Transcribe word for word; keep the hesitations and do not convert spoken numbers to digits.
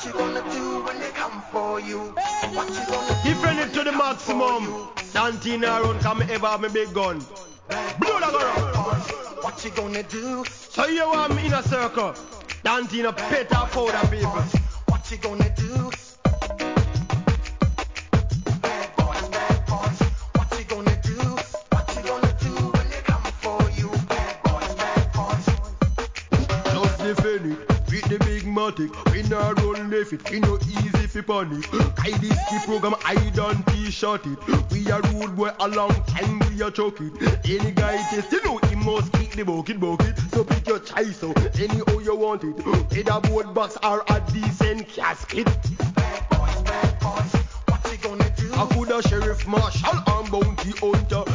you gonna do when they come for you? What you gonna do? Defend it to the maximum. Santina run come ever have me big gun. Blow the gun. What you gonna do? So you want me in a circle? Santina pet up for the people. What you gonna do? Bad boys, bad boys. What you gonna do? What you gonna do when they come for you? Bad boys, bad boys. Just defend it. With the big matic, we nah run left it, we no easy fi panic. I this the program, I done t-shirt it. We a rude boy a long time, we a chuck it. Any guy test, you know he must kick the bucket, bucket. So pick your choice out, anyhow you want it. Either board box or a decent casket. Bad boys, bad boys. What you gonna do? I coulda sheriff marshal